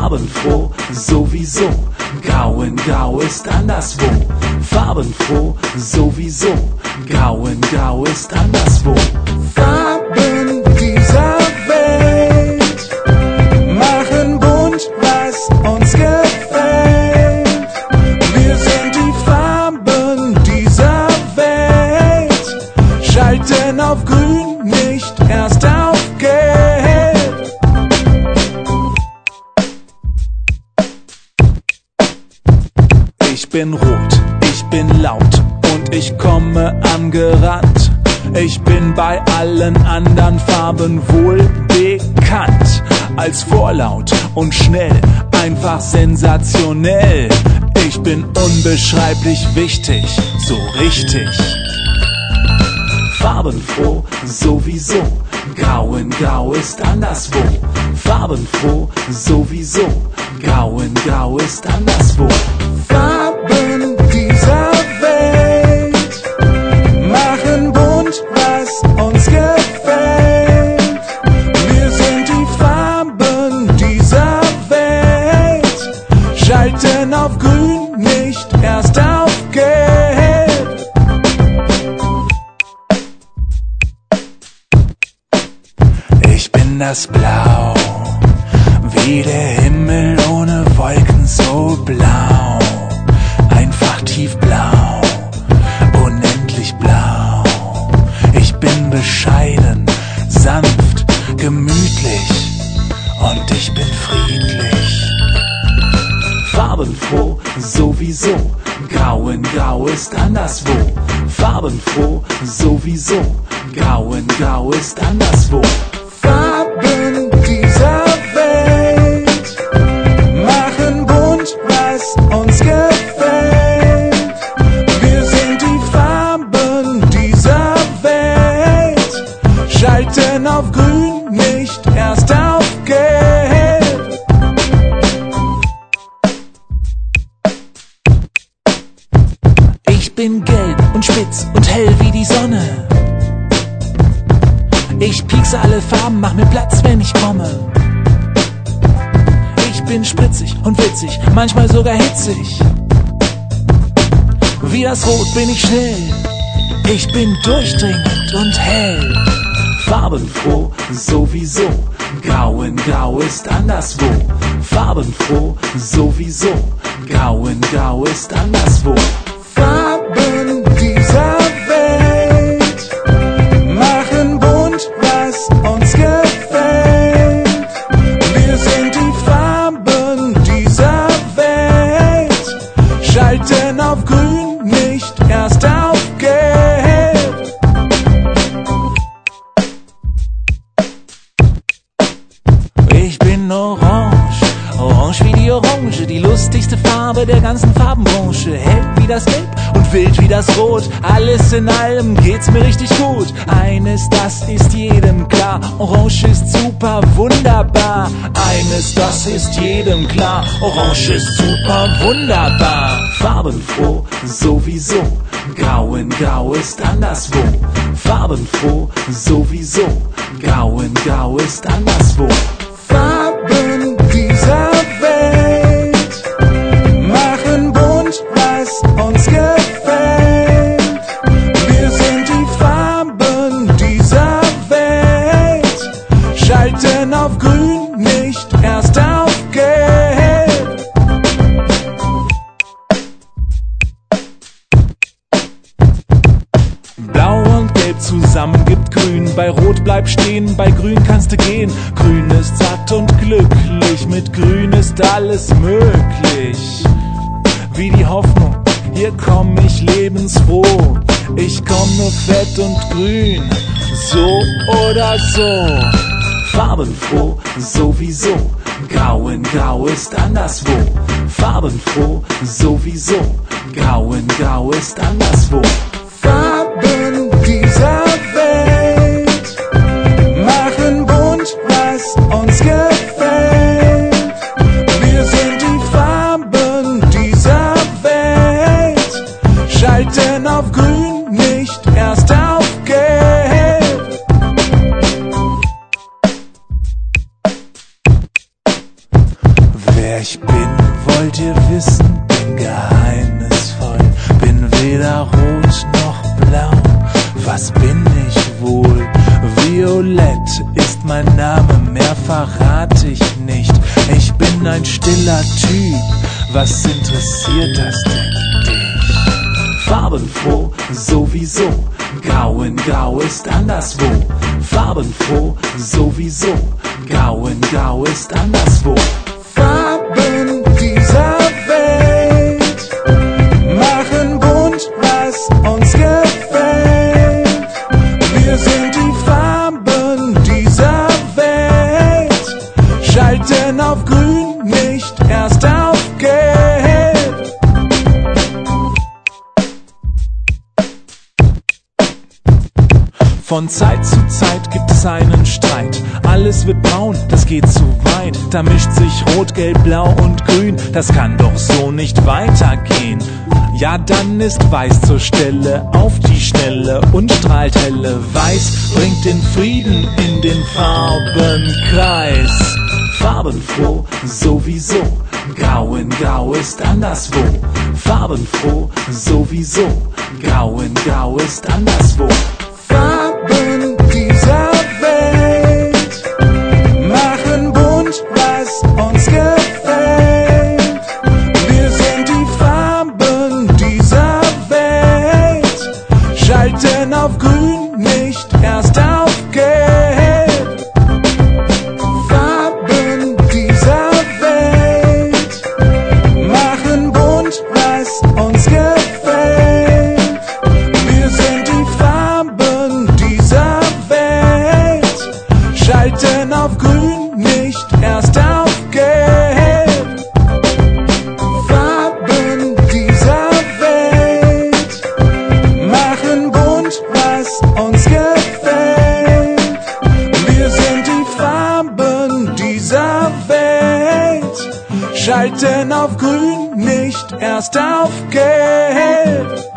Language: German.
farbenfroh sowieso, grau in grau ist anderswo. Farbenfroh sowieso, grau in grau ist anderswo. Farben dieser Welt machen bunt, was uns gefällt. Wir sind die Farben dieser Welt, schalten auf grün, nicht erst auf gelb. Ich bin rot, ich bin laut und ich komme angerannt. Ich bin bei allen anderen Farben wohl bekannt. Als vorlaut und schnell, einfach sensationell. Ich bin unbeschreiblich wichtig, so richtig. Farbenfroh sowieso, grau in grau ist anderswo. Farbenfroh sowieso, grau in grau ist anderswo. Farben dieser Welt machen bunt, was uns gefällt. Wir sind die Farben dieser Welt, schalten auf grün, nicht erst auf gelb. Ich bin das Blau, wie der Himmel ohne Wolken, so blau. Einfach tiefblau, unendlich blau. Ich bin bescheiden, sanft, gemütlich und ich bin friedlich. Farbenfroh sowieso, grau in grau ist anderswo. Farbenfroh sowieso, grau in grau ist anderswo. Farben dieser Welt machen bunt, was uns gefällt. Wir sind die Farben dieser Welt, schalten auf grün, nicht erst auf gelb. Ich bin gelb und spitz und hell wie die Sonne. Ich piekse alle Farben, mach mir Platz, wenn ich komme. Ich bin spritzig und witzig, manchmal sogar hitzig. Wie das Rot bin ich schnell, ich bin durchdringend und hell. Farbenfroh sowieso, grau in grau ist anderswo. Farbenfroh sowieso, grau in grau ist anderswo. Farben dieser Welt machen bunt, was uns gefällt. Wir sind die Farben dieser Welt, schalten auf grün, nicht erst auf gelb. Ich bin orange, orange wie die Orange, die lustigste Farbe der ganzen Farbenbranche. Hell wie das Gelb und wild wie das Rot, alles in allem geht's mir richtig gut. Eines, das ist jedem klar, Orange ist super wunderbar. Eines, das ist jedem klar, Orange ist super wunderbar. Farbenfroh sowieso, grau in grau ist anderswo. Farbenfroh sowieso, grau in grau ist anderswo. Farben dieser Welt machen bunt, was uns gefällt. Wir sind die Farben dieser Welt, schalten auf grün, nicht erst auf gelb. Blau und Gelb zusammen gibt Grün, bei Rot bleib stehen, bei Grün kannst du gehen. Grün ist satt und glücklich, mit Grün ist alles möglich. Wie die Hoffnung, hier komm ich lebensfroh. Ich komme fett und grün, so oder so. Farbenfroh sowieso, grau in grau ist anderswo. Farbenfroh sowieso, grau in grau ist anderswo. Farben dieser Welt machen bunt, was uns gefällt. Wir sind die Farben dieser Welt, schalten auf grün, nicht erst auf gelb. Wollt ihr wissen, bin geheimnisvoll, bin weder rot noch blau. Was bin ich wohl? Violett ist mein Name, mehr verrat ich nicht. Ich bin ein stiller Typ, was interessiert das denn dich? Farbenfroh sowieso, grau in grau ist anderswo. Farbenfroh sowieso, grau in grau ist anderswo. Farben dieser Welt machen bunt, was uns gefällt. Wir sind die Farben dieser Welt, schalten auf grün, nicht erst auf gelb. Von Zeit zu Zeit gibt es einen Streit. Alles wird braun, das geht zu weit. Da mischt sich Rot, Gelb, Blau und Grün. Das kann doch so nicht weitergehen. Ja, dann ist Weiß zur Stelle, auf die Schnelle und strahlt helle. Weiß bringt den Frieden in den Farbenkreis. Farbenfroh sowieso, grau in grau ist anderswo. Farbenfroh sowieso, grau in grau ist anderswo. Farben dieser Welt machen bunt, was uns gefällt. Wir sind die Farben dieser Welt, schalten auf grün, nicht erst auf gelb. Farben dieser Welt machen bunt, was uns gefällt. Wir sind die Farben dieser Welt, schalten auf grün, nicht erst auf gelb. Farben dieser Welt machen bunt, was uns gefällt. Wir sind die Farben dieser Welt, schalten auf grün, nicht erst auf gelb.